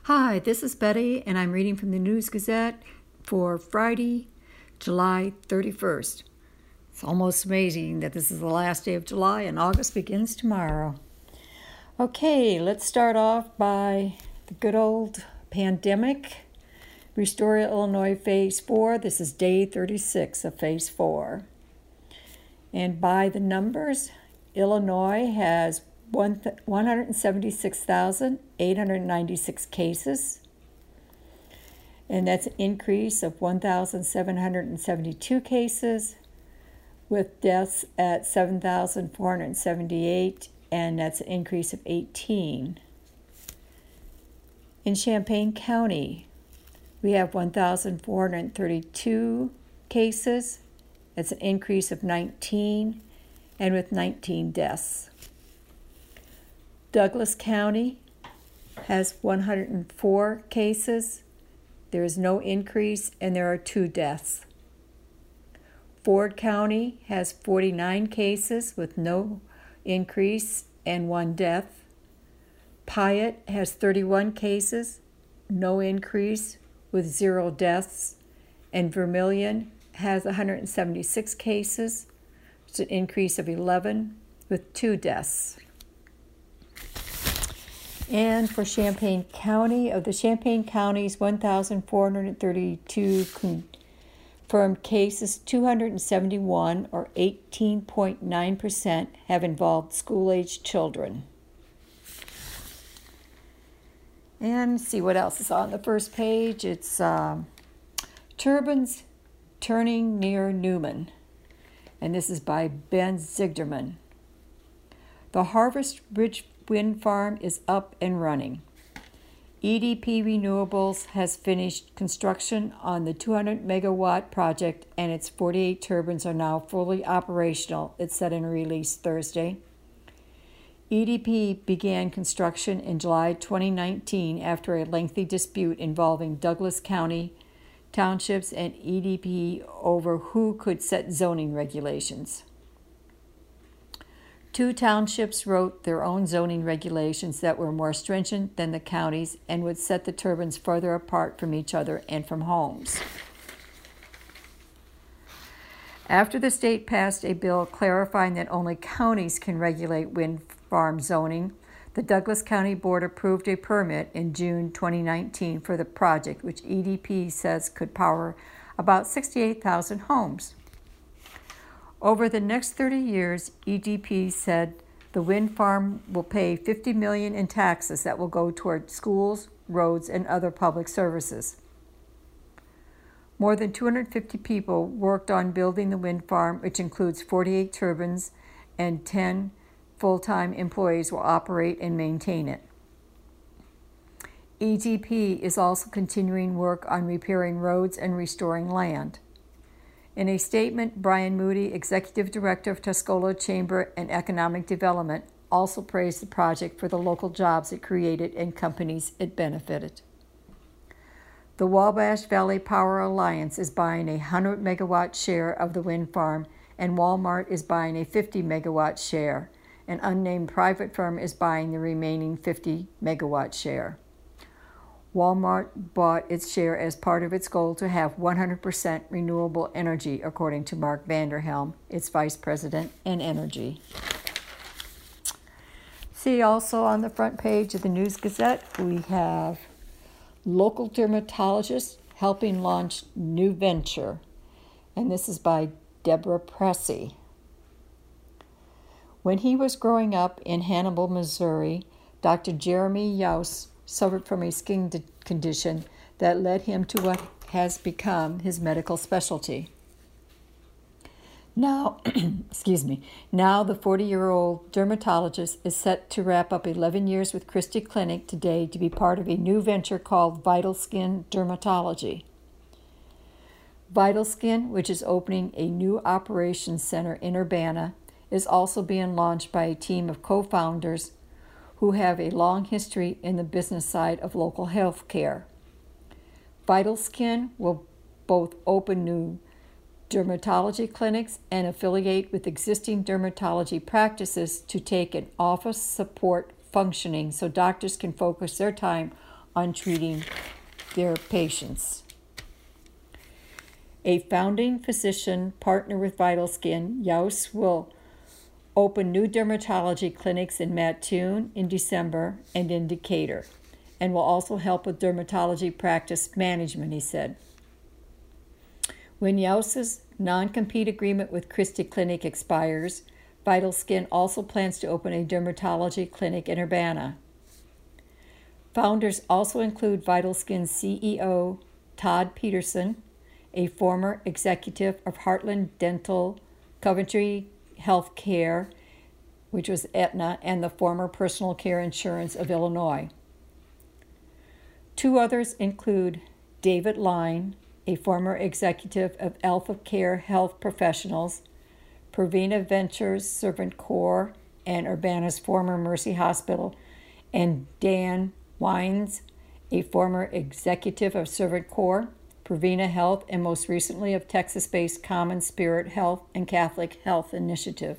Hi, this is Betty, and I'm reading from the News Gazette for Friday, July 31st. It's almost amazing that this is the last day of July and August begins tomorrow. Okay, let's start off by the good old pandemic. Restore Illinois Phase 4. This is day 36 of Phase 4. And by the numbers, Illinois has 176,896 cases, and that's an increase of 1,772 cases, with deaths at 7,478, and that's an increase of 18. In Champaign County, we have 1,432 cases. That's an increase of 19, and with 19 deaths. Douglas County has 104 cases. There is no increase, and there are 2 deaths. Ford County has 49 cases with no increase and 1 death. Piatt has 31 cases, no increase, with 0 deaths. And Vermilion has 176 cases. It's an increase of 11 with 2 deaths. And for Champaign County, of the Champaign County's 1,432 confirmed cases, 271, or 18.9%, have involved school-aged children. And see what else is on the first page. It's Turbines Turning Near Newman. And this is by Ben Ziegderman. The Harvest Ridge Wind Farm is up and running. EDP Renewables has finished construction on the 200 megawatt project, and its 48 turbines are now fully operational, it said in a release Thursday. EDP began construction in July 2019 after a lengthy dispute involving Douglas County townships and EDP over who could set zoning regulations. 2 townships wrote their own zoning regulations that were more stringent than the county's and would set the turbines further apart from each other and from homes. After the state passed a bill clarifying that only counties can regulate wind farm zoning, the Douglas County Board approved a permit in June 2019 for the project, which EDP says could power about 68,000 homes. Over the next 30 years, EDP said the wind farm will pay $50 million in taxes that will go toward schools, roads, and other public services. More than 250 people worked on building the wind farm, which includes 48 turbines, and 10 full-time employees will operate and maintain it. EDP is also continuing work on repairing roads and restoring land. In a statement, Brian Moody, Executive Director of Tuscola Chamber and Economic Development, also praised the project for the local jobs it created and companies it benefited. The Wabash Valley Power Alliance is buying a 100 megawatt share of the wind farm, and Walmart is buying a 50 megawatt share. An unnamed private firm is buying the remaining 50 megawatt share. Walmart bought its share as part of its goal to have 100% renewable energy, according to Mark Vanderhelm, its vice president in energy. See also on the front page of the News Gazette, we have local dermatologists helping launch new venture. And this is by Deborah Pressey. When he was growing up in Hannibal, Missouri, Dr. Jeremy Youse suffered from a skin condition that led him to what has become his medical specialty. Now, now the 40-year-old dermatologist is set to wrap up 11 years with Christie Clinic today to be part of a new venture called Vital Skin Dermatology. Vital Skin, which is opening a new operations center in Urbana, is also being launched by a team of co-founders who have a long history in the business side of local health care. Vital Skin will both open new dermatology clinics and affiliate with existing dermatology practices to take an office support functioning so doctors can focus their time on treating their patients. A founding physician partner with Vital Skin, Yaus will open new dermatology clinics in Mattoon in December and in Decatur, and will also help with dermatology practice management, he said. When Yaus's non-compete agreement with Christie Clinic expires, Vital Skin also plans to open a dermatology clinic in Urbana. Founders also include Vital Skin's CEO, Todd Peterson, a former executive of Heartland Dental, Coventry Health Care, which was Aetna, and the former Personal Care Insurance of Illinois. Two others include David Line, a former executive of Alpha Care Health Professionals, Provena Ventures, Servant Corps, and Urbana's former Mercy Hospital, and Dan Wines, a former executive of Servant Corps, Provena Health, and most recently of Texas-based Common Spirit Health and Catholic Health Initiative.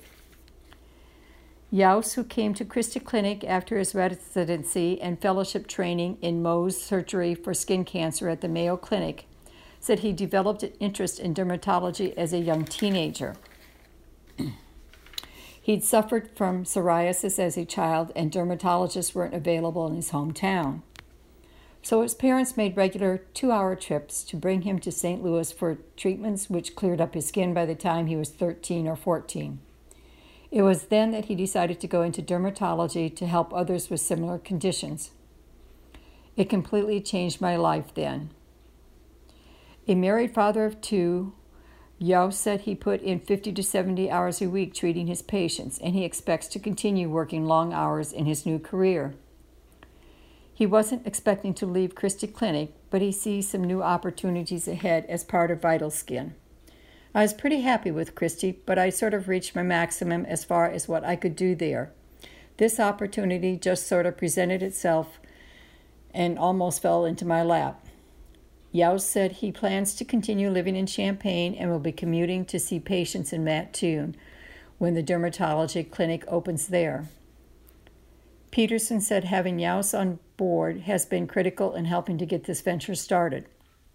Yaus, who came to Christie Clinic after his residency and fellowship training in Mohs surgery for skin cancer at the Mayo Clinic, said he developed an interest in dermatology as a young teenager. He'd suffered from psoriasis as a child, and dermatologists weren't available in his hometown. So his parents made regular 2-hour trips to bring him to St. Louis for treatments which cleared up his skin by the time he was 13 or 14. It was then that he decided to go into dermatology to help others with similar conditions. It completely changed my life then. A married father of 2, Yaus said he put in 50 to 70 hours a week treating his patients, and he expects to continue working long hours in his new career. He wasn't expecting to leave Christie Clinic, but he sees some new opportunities ahead as part of Vital Skin. I was pretty happy with Christie, but I sort of reached my maximum as far as what I could do there. This opportunity just sort of presented itself and almost fell into my lap. Yaus said he plans to continue living in Champaign and will be commuting to see patients in Mattoon when the dermatology clinic opens there. Peterson said having Yaus on board has been critical in helping to get this venture started.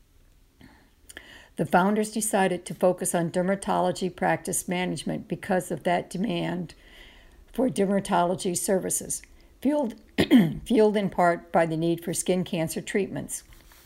The founders decided to focus on dermatology practice management because of that demand for dermatology services, fueled in part by the need for skin cancer treatments.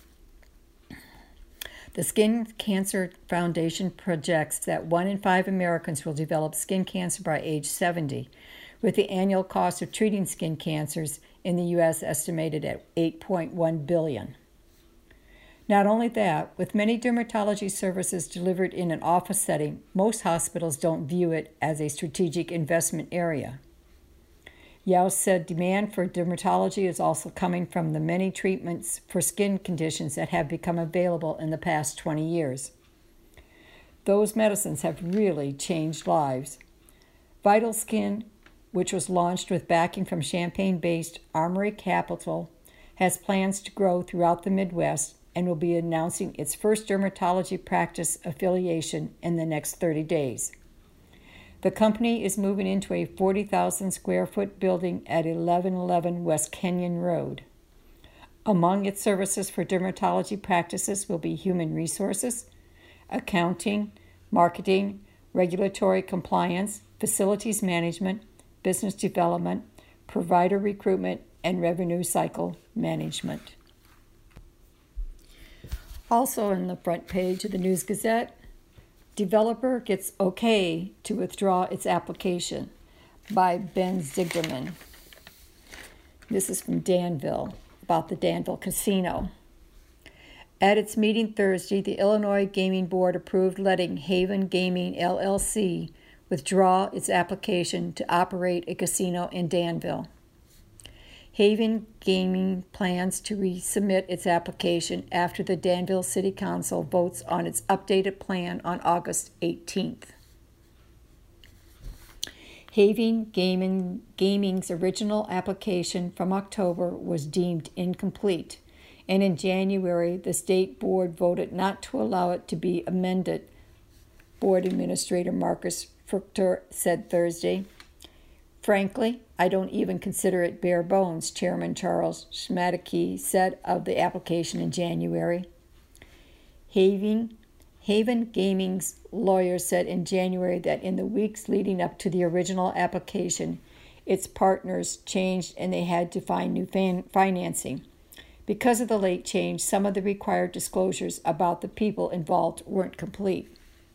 The Skin Cancer Foundation projects that 1 in 5 Americans will develop skin cancer by age 70, with the annual cost of treating skin cancers in the U.S. estimated at $8.1 billion. Not only that, with many dermatology services delivered in an office setting, most hospitals don't view it as a strategic investment area. Yaus said demand for dermatology is also coming from the many treatments for skin conditions that have become available in the past 20 years. Those medicines have really changed lives. Vital Skin, which was launched with backing from Champaign-based Armory Capital, has plans to grow throughout the Midwest and will be announcing its first dermatology practice affiliation in the next 30 days. The company is moving into a 40,000 square foot building at 1111 West Kenyon Road. Among its services for dermatology practices will be human resources, accounting, marketing, regulatory compliance, facilities management, business development, provider recruitment, and revenue cycle management. Also on the front page of the News Gazette, developer gets okay to withdraw its application by Ben Zieglerman. This is from Danville, about the Danville Casino. At its meeting Thursday, the Illinois Gaming Board approved letting Haven Gaming, LLC, withdraw its application to operate a casino in Danville. Haven Gaming plans to resubmit its application after the Danville City Council votes on its updated plan on August 18th. Haven Gaming's original application from October was deemed incomplete, and in January, the state board voted not to allow it to be amended. Board Administrator Marcus Fruchter said Thursday, "Frankly, I don't even consider it bare bones, Chairman Charles Schmadeke said of the application in January. Haven Gaming's lawyer said in January that in the weeks leading up to the original application, its partners changed and they had to find new financing. Because of the late change, some of the required disclosures about the people involved weren't complete.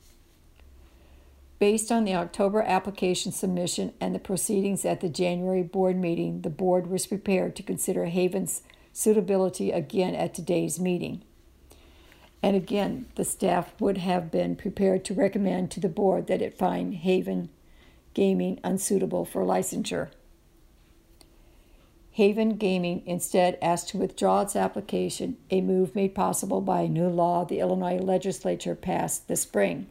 Based on the October application submission and the proceedings at the January board meeting, the board was prepared to consider Haven's suitability again at today's meeting. And again, the staff would have been prepared to recommend to the board that it find Haven Gaming unsuitable for licensure. Haven Gaming instead asked to withdraw its application, a move made possible by a new law the Illinois legislature passed this spring.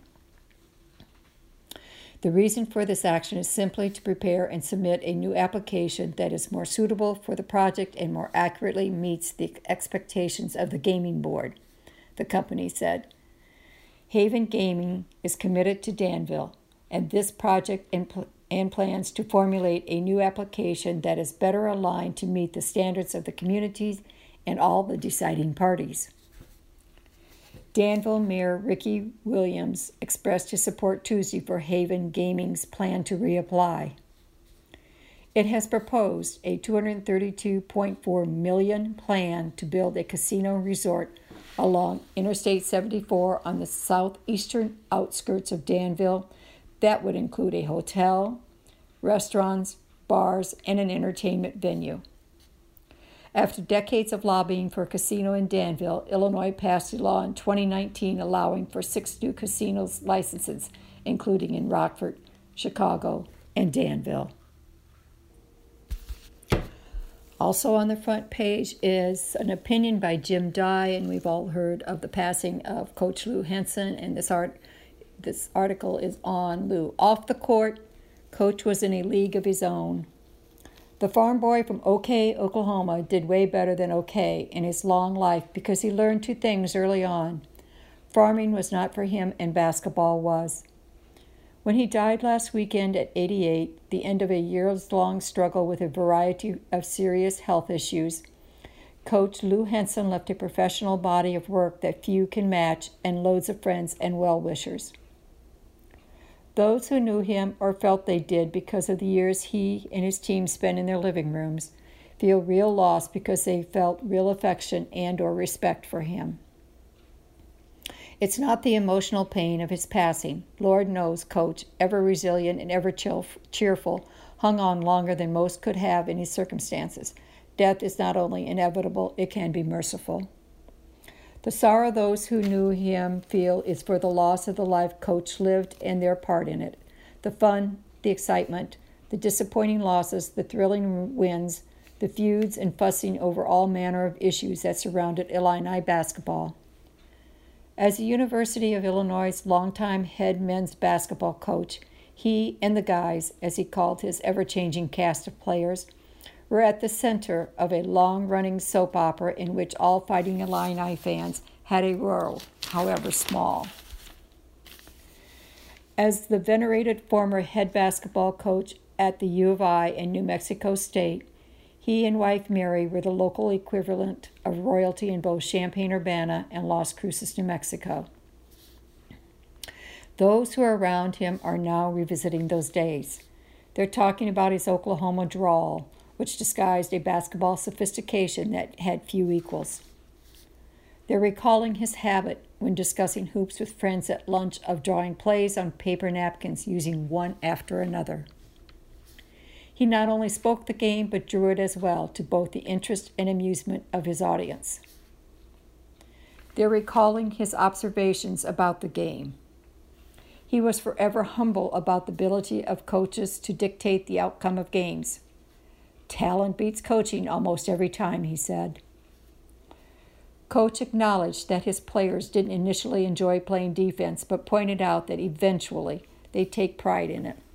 The reason for this action is simply to prepare and submit a new application that is more suitable for the project and more accurately meets the expectations of the gaming board, the company said. Haven Gaming is committed to Danville, and this project and plans to formulate a new application that is better aligned to meet the standards of the communities and all the deciding parties. Danville Mayor Ricky Williams expressed his support Tuesday for Haven Gaming's plan to reapply. It has proposed a $232.4 million plan to build a casino resort along Interstate 74 on the southeastern outskirts of Danville that would include a hotel, restaurants, bars, and an entertainment venue. After decades of lobbying for a casino in Danville, Illinois passed a law in 2019 allowing for 6 new casinos licenses, including in Rockford, Chicago, and Danville. Also on the front page is an opinion by Jim Dye, and we've all heard of the passing of Coach Lou Henson, and this article is on Lou. Off the court, Coach was in a league of his own. The farm boy from OK, Oklahoma did way better than OK in his long life because he learned 2 things early on. Farming was not for him and basketball was. When he died last weekend at 88, the end of a years-long struggle with a variety of serious health issues, Coach Lou Henson left a professional body of work that few can match and loads of friends and well-wishers. Those who knew him or felt they did because of the years he and his team spent in their living rooms feel real loss because they felt real affection and or respect for him. It's not the emotional pain of his passing. Lord knows Coach, ever resilient and ever cheerful, hung on longer than most could have in his circumstances. Death is not only inevitable, it can be merciful. The sorrow those who knew him feel is for the loss of the life Coach lived and their part in it. The fun, the excitement, the disappointing losses, the thrilling wins, the feuds and fussing over all manner of issues that surrounded Illini basketball. As the University of Illinois' longtime head men's basketball coach, he and the guys, as he called his ever-changing cast of players, were at the center of a long-running soap opera in which all Fighting Illini fans had a role, however small. As the venerated former head basketball coach at the U of I and New Mexico State, he and wife Mary were the local equivalent of royalty in both Champaign-Urbana and Las Cruces, New Mexico. Those who are around him are now revisiting those days. They're talking about his Oklahoma drawl, which disguised a basketball sophistication that had few equals. They're recalling his habit when discussing hoops with friends at lunch of drawing plays on paper napkins using one after another. He not only spoke the game, but drew it as well, to both the interest and amusement of his audience. They're recalling his observations about the game. He was forever humble about the ability of coaches to dictate the outcome of games. Talent beats coaching almost every time, he said. Coach acknowledged that his players didn't initially enjoy playing defense, but pointed out that eventually they take pride in it.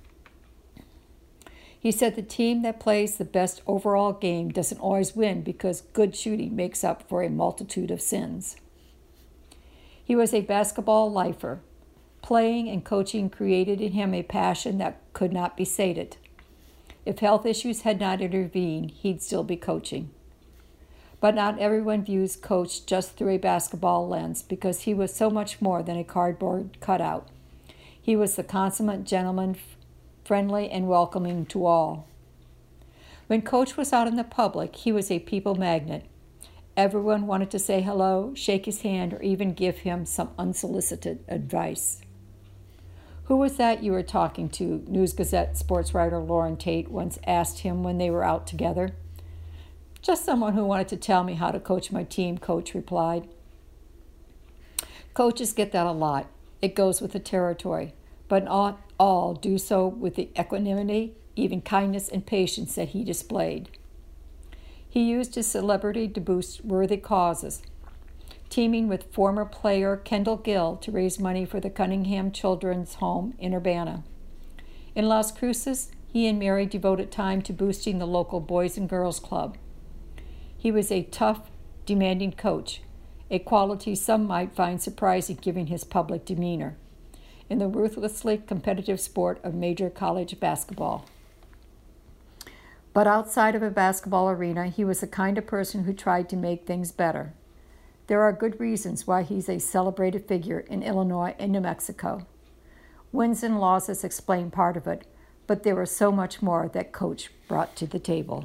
He said the team that plays the best overall game doesn't always win because good shooting makes up for a multitude of sins. He was a basketball lifer. Playing and coaching created in him a passion that could not be sated. If health issues had not intervened, he'd still be coaching. But not everyone views Coach just through a basketball lens, because he was so much more than a cardboard cutout. He was the consummate gentleman, friendly and welcoming to all. When Coach was out in the public, he was a people magnet. Everyone wanted to say hello, shake his hand, or even give him some unsolicited advice. "Who was that you were talking to?" News Gazette sports writer Lauren Tate once asked him when they were out together. "Just someone who wanted to tell me how to coach my team," Coach replied. Coaches get that a lot. It goes with the territory, but not all do so with the equanimity, even kindness and patience that he displayed. He used his celebrity to boost worthy causes, teaming with former player Kendall Gill to raise money for the Cunningham Children's Home in Urbana. In Las Cruces, he and Mary devoted time to boosting the local Boys and Girls Club. He was a tough, demanding coach, a quality some might find surprising given his public demeanor, in the ruthlessly competitive sport of major college basketball. But outside of a basketball arena, he was the kind of person who tried to make things better. There are good reasons why he's a celebrated figure in Illinois and New Mexico. Wins and losses explain part of it, but there was so much more that Coach brought to the table.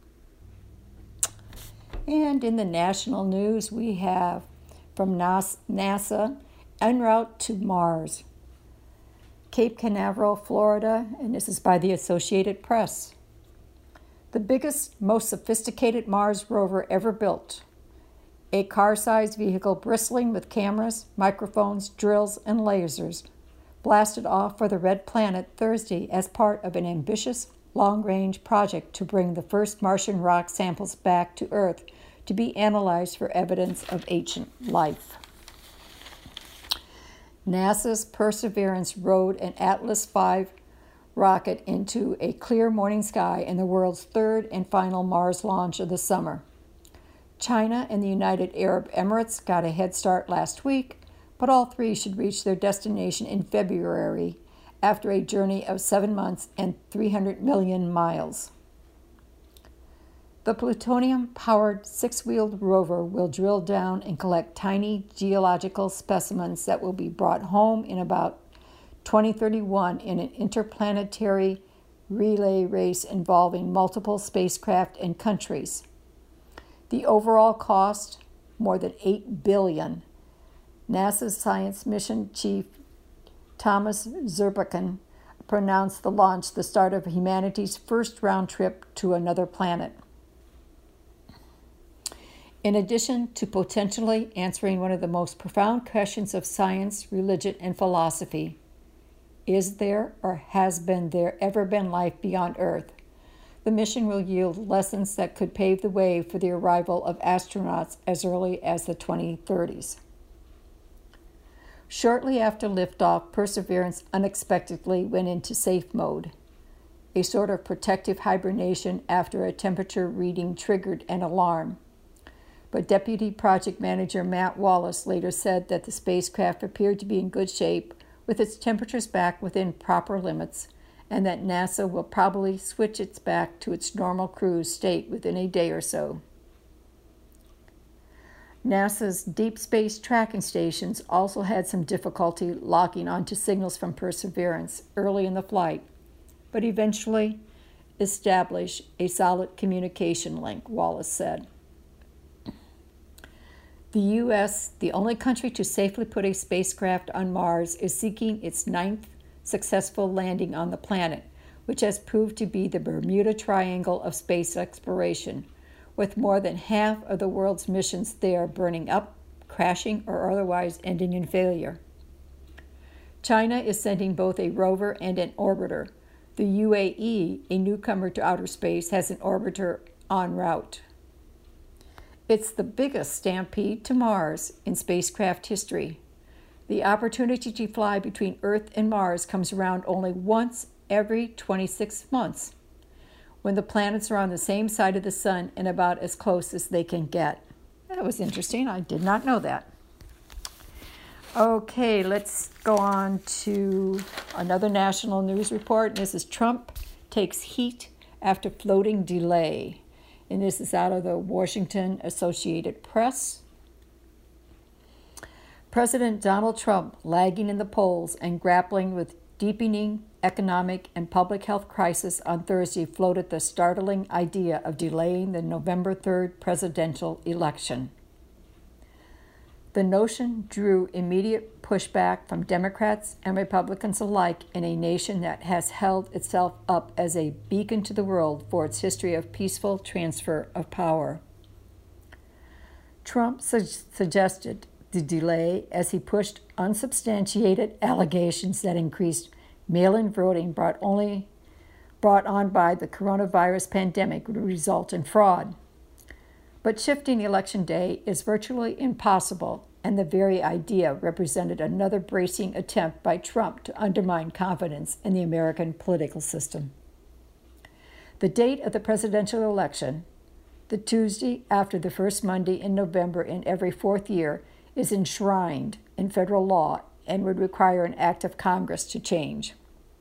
And in the national news, we have from NASA, en route to Mars. Cape Canaveral, Florida, and this is by the Associated Press. The biggest, most sophisticated Mars rover ever built. A car-sized vehicle bristling with cameras, microphones, drills, and lasers blasted off for the Red Planet Thursday as part of an ambitious, long-range project to bring the first Martian rock samples back to Earth to be analyzed for evidence of ancient life. NASA's Perseverance rode an Atlas V rocket into a clear morning sky in the world's third and final Mars launch of the summer. China and the United Arab Emirates got a head start last week, but all three should reach their destination in February after a journey of 7 months and 300 million miles. The plutonium-powered six-wheeled rover will drill down and collect tiny geological specimens that will be brought home in about 2031 in an interplanetary relay race involving multiple spacecraft and countries. The overall cost, more than $8 billion. NASA's Science Mission Chief Thomas Zurbuchen pronounced the launch the start of humanity's first round trip to another planet. In addition to potentially answering one of the most profound questions of science, religion, and philosophy, is there or has there ever been life beyond Earth? The mission will yield lessons that could pave the way for the arrival of astronauts as early as the 2030s. Shortly after liftoff, Perseverance unexpectedly went into safe mode, a sort of protective hibernation after a temperature reading triggered an alarm. But Deputy Project Manager Matt Wallace later said that the spacecraft appeared to be in good shape with its temperatures back within proper limits, and that NASA will probably switch it back to its normal cruise state within a day or so. NASA's deep space tracking stations also had some difficulty locking onto signals from Perseverance early in the flight, but eventually established a solid communication link, Wallace said. The U.S., the only country to safely put a spacecraft on Mars, is seeking its 9th successful landing on the planet, which has proved to be the Bermuda Triangle of space exploration, with more than half of the world's missions there burning up, crashing, or otherwise ending in failure. China is sending both a rover and an orbiter. The UAE, a newcomer to outer space, has an orbiter en route. It's the biggest stampede to Mars in spacecraft history. The opportunity to fly between Earth and Mars comes around only once every 26 months, when the planets are on the same side of the sun and about as close as they can get. That was interesting. I did not know that. Okay, let's go on to another national news report. This is Trump takes heat after floating delay. And this is out of the Washington Associated Press. President Donald Trump, lagging in the polls and grappling with deepening economic and public health crisis on Thursday, floated the startling idea of delaying the November 3rd presidential election. The notion drew immediate pushback from Democrats and Republicans alike in a nation that has held itself up as a beacon to the world for its history of peaceful transfer of power. Trump suggested the delay as he pushed unsubstantiated allegations that increased mail-in voting brought on by the coronavirus pandemic would result in fraud. But shifting election day is virtually impossible, and the very idea represented another bracing attempt by Trump to undermine confidence in the American political system. The date of the presidential election, the Tuesday after the first Monday in November in every fourth year, is enshrined in federal law and would require an act of Congress to change.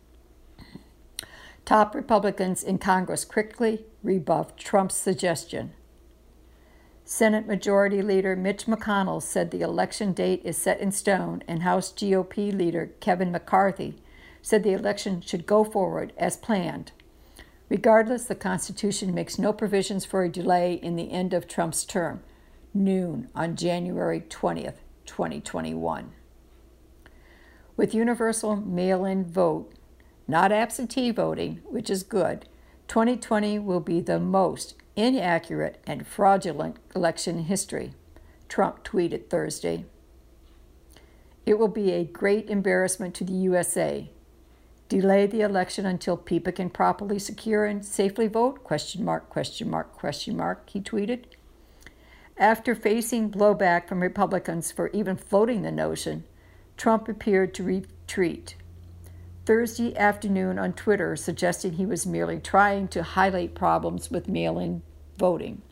Top Republicans in Congress quickly rebuffed Trump's suggestion. Senate Majority Leader Mitch McConnell said the election date is set in stone, and House GOP Leader Kevin McCarthy said the election should go forward as planned. Regardless, the Constitution makes no provisions for a delay in the end of Trump's term, noon on January 20th, 2021. With universal mail-in vote, not absentee voting, which is good, 2020 will be the most inaccurate and fraudulent election in history, Trump tweeted Thursday. It will be a great embarrassment to the USA. Delay the election until people can properly secure and safely vote? ? He tweeted. After facing blowback from Republicans for even floating the notion, Trump appeared to retreat Thursday afternoon on Twitter, suggesting he was merely trying to highlight problems with mail-in voting.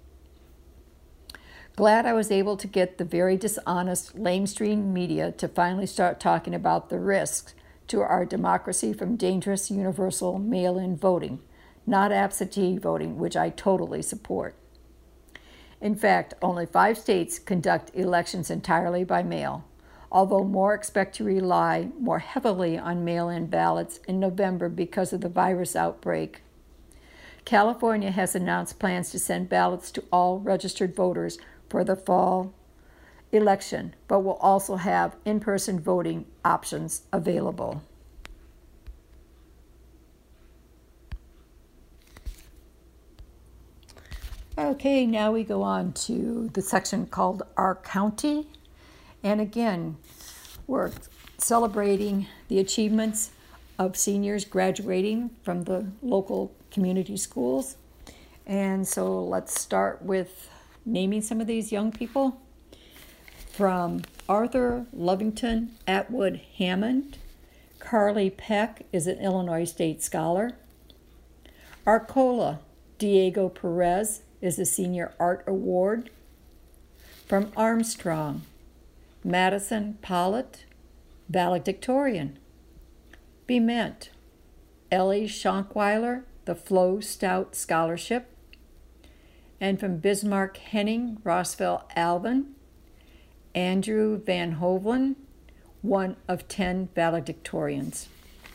Glad I was able to get the very dishonest, lamestream media to finally start talking about the risks to our democracy from dangerous universal mail-in voting, not absentee voting, which I totally support. In fact, only 5 states conduct elections entirely by mail, although more expect to rely more heavily on mail-in ballots in November because of the virus outbreak. California has announced plans to send ballots to all registered voters for the fall election, but will also have in-person voting options available. Okay, now we go on to the section called Our County. And again, we're celebrating the achievements of seniors graduating from the local community schools. And so let's start with naming some of these young people. From Arthur Lovington Atwood Hammond, Carly Peck is an Illinois State Scholar. Arcola Diego Perez is a Senior Art Award. From Armstrong, Madison Pollitt, valedictorian. Bement, Ellie Schonkweiler, the Flo Stout Scholarship. And from Bismarck Henning, Rossville Alvin, Andrew Van Hovelen, one of 10 valedictorians.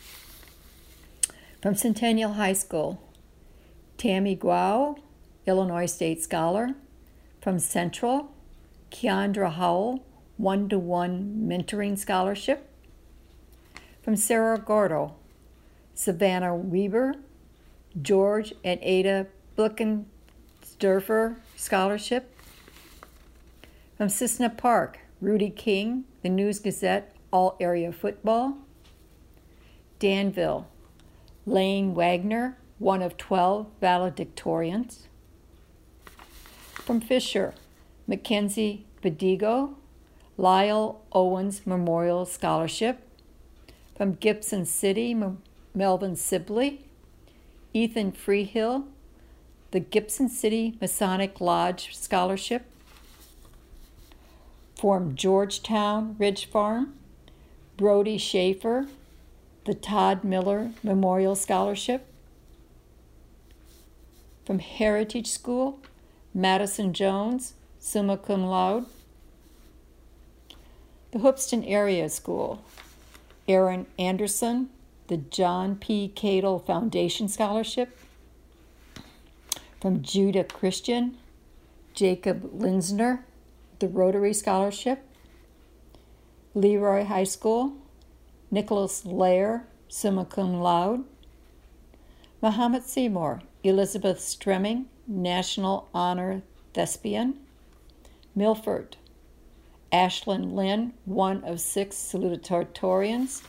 From Centennial High School, Tammy Guo, Illinois State Scholar. From Central, Keandra Howell, 1-to-1 Mentoring Scholarship. From Cerro Gordo, Savannah Weber, George and Ada Blickensderfer Scholarship. From Cissna Park, Rudy King, the News Gazette All-Area Football. Danville, Lane Wagner, one of 12 valedictorians. From Fisher, Mackenzie Bedigo, Lyle Owens Memorial Scholarship. From Gibson City, Melvin Sibley, Ethan Freehill, the Gibson City Masonic Lodge Scholarship. From Georgetown Ridge Farm, Brody Schaefer, the Todd Miller Memorial Scholarship. From Heritage School, Madison Jones, summa cum laude. The Hoopeston Area School, Aaron Anderson, the John P. Cadle Foundation Scholarship. From Judah Christian, Jacob Linsner, the Rotary Scholarship. Leroy High School, Nicholas Lair, summa cum laude. Muhammad Seymour, Elizabeth Stremming, National Honor Thespian. Milford, Ashlyn Lynn, one of 6 salutatorians.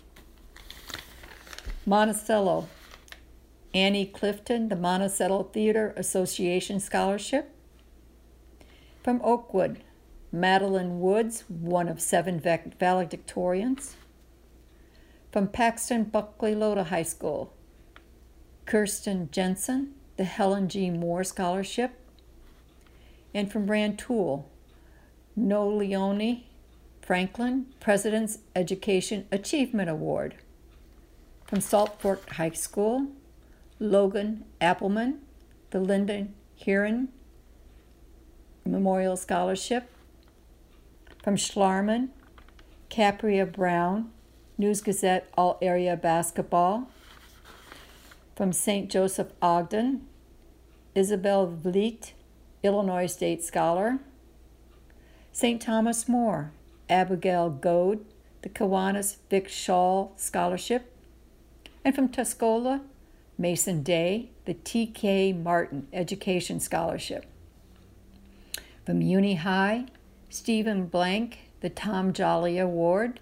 Monticello, Annie Clifton, the Monticello Theater Association Scholarship. From Oakwood, Madeline Woods, one of 7 valedictorians. From Paxton Buckley Loda High School, Kirsten Jensen, the Helen G. Moore Scholarship. And from Rantoul, No Leone Franklin, President's Education Achievement Award. From Salt Fork High School, Logan Appleman, the Linda Heron Memorial Scholarship. From Schlarman, Capria Brown, News Gazette All Area Basketball. From St. Joseph Ogden, Isabel Vliet, Illinois State Scholar. St. Thomas More, Abigail Goad, the Kiwanis Vic Shaw Scholarship. And from Tuscola, Mason Day, the T.K. Martin Education Scholarship. From Uni High, Stephen Blank, the Tom Jolly Award.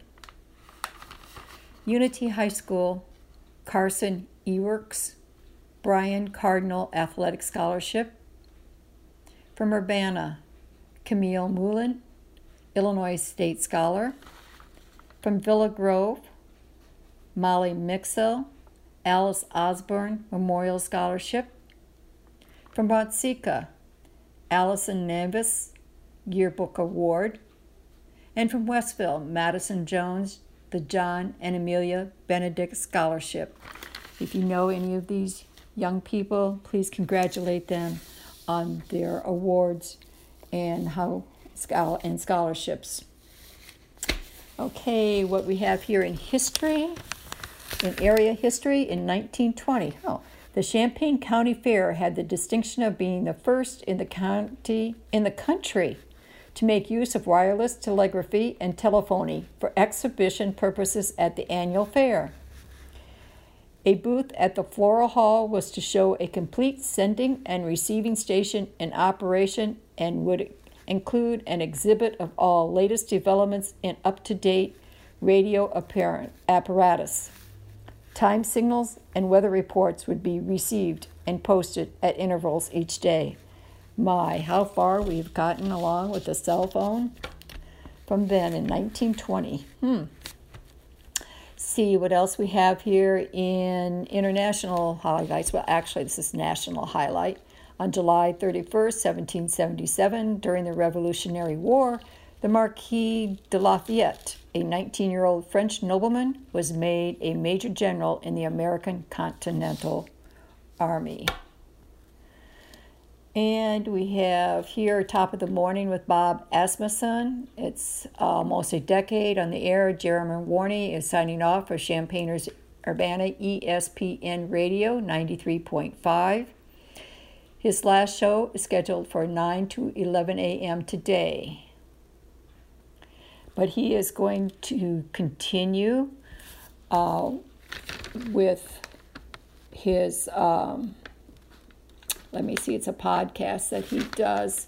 Unity High School, Carson Ewerks, Brian Cardinal Athletic Scholarship. From Urbana, Camille Moulin, Illinois State Scholar. From Villa Grove, Molly Mixel, Alice Osborne Memorial Scholarship. From Watseka, Allison Navis, Yearbook Award. And from Westville, Madison Jones, the John and Amelia Benedict Scholarship. If you know any of these young people, please congratulate them on their awards and scholarships. Okay, what we have here in history, in area history, in 1920. The Champaign County Fair had the distinction of being the first in the country to make use of wireless telegraphy and telephony for exhibition purposes at the annual fair. A booth at the Floral Hall was to show a complete sending and receiving station in operation and would include an exhibit of all latest developments in up-to-date radio apparatus. Time signals and weather reports would be received and posted at intervals each day. My, how far we've gotten along with the cell phone from then in 1920. See what else we have here in international highlights. Well, actually, this is national highlight. On July 31st, 1777, during the Revolutionary War, the Marquis de Lafayette, a 19-year-old French nobleman, was made a major general in the American Continental Army. And we have here Top of the Morning with Bob Asmussen. It's almost a decade on the air. Jeremy Warney is signing off for Champaign-Urbana ESPN Radio 93.5. His last show is scheduled for 9 to 11 a.m. today. But he is going to continue with his... it's a podcast that he does,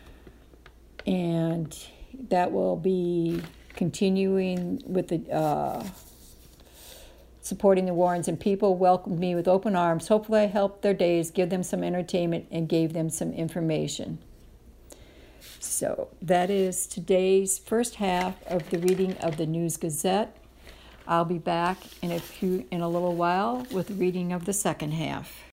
and that will be continuing with the supporting the Warrens, and people welcomed me with open arms. Hopefully I helped their days, give them some entertainment, and gave them some information. So that is today's first half of the reading of the News Gazette. I'll be back in a little while with the reading of the second half.